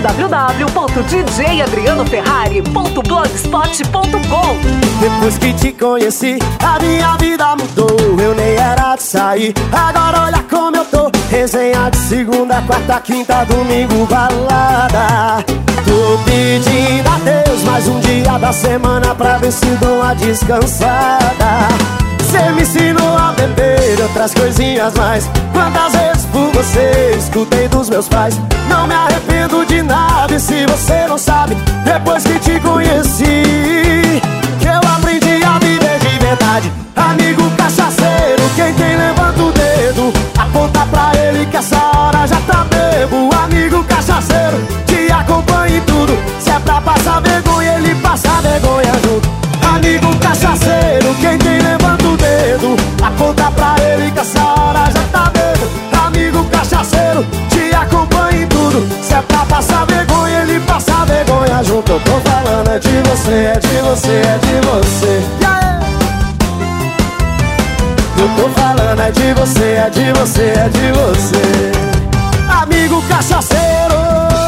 www.djadrianoferrari.blogspot.com. Depois que te conheci, a minha vida mudou. Eu nem era de sair, agora olha como eu tô. Resenha de segunda, quarta, quinta, domingo, balada. Tô pedindo a Deus mais um dia da semana pra ver se dou uma descansada. Cê me ensinou a beber outras coisinhas mais. Quantas vezes por você escutei dos meus pais. Não me arrependo de nada, e se você não sabe, depois que te conheci, que eu aprendi a viver de verdade. Amigo cachaceiro, quem tem levanta o dedo, aponta pra ele que essa hora já tá bebo. Amigo cachaceiro, te acompanha em tudo. Se é pra passar vergonha, ele passa vergonha junto. Amigo cachaceiro, quem tem levanta o dedo, aponta pra ele que essa hora já tá bebo. Amigo cachaceiro, te acompanha em tudo. Se é pra passar vergonha, ele passa vergonha junto. Eu tô falando é de você, é de você, é de você. Eu tô falando é de você, é de você, é de você. Amigo cachaceiro.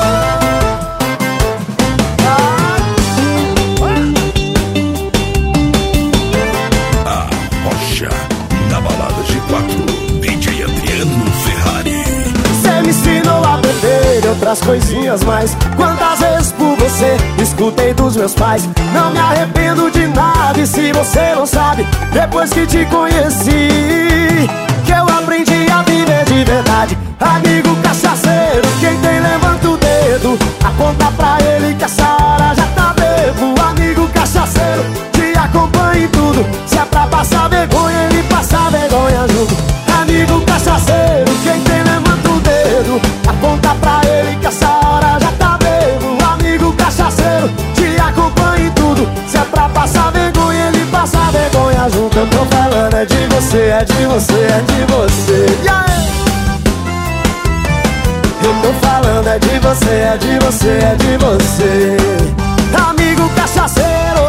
A Rocha, na balada G4, DJ Adriano Ferrari. Cê me ensinou a beber outras coisinhas mais. Quantas vezes por você escutei dos meus pais. Não me arrependo de nada, e se você não sabe, depois que te conheci, que eu aprendi a viver de verdade. Amigo cachaceiro, quem tem levanta o dedo, aponta pra ele que essa hora já tá bebo. Amigo cachaceiro, te acompanha em tudo. Se é pra passar vergonha, ele passa vergonha junto. Amigo cachaceiro, quem tem levanta o dedo, aponta pra ele que essa hora já tá bebo. Amigo cachaceiro, te acompanha em tudo. Se é pra passar vergonha, ele passa vergonha junto. Eu tô falando é de você, é de você, é de você. Eu tô falando é de você, é de você, é de você. Amigo cachaceiro.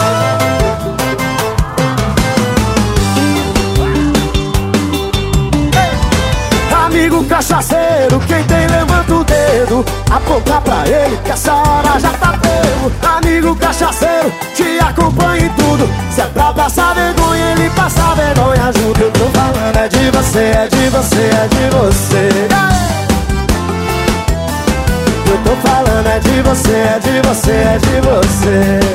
Amigo cachaceiro, quem tem levanta o dedo, aponta pra ele que essa hora já tá bebo. Amigo cachaceiro, te acompanha em tudo. Se é pra passar vergonha, ele passa vergonha junto. Eu tô falando é de você, é de você, é de você. Eu tô falando é de você, é de você, é de você.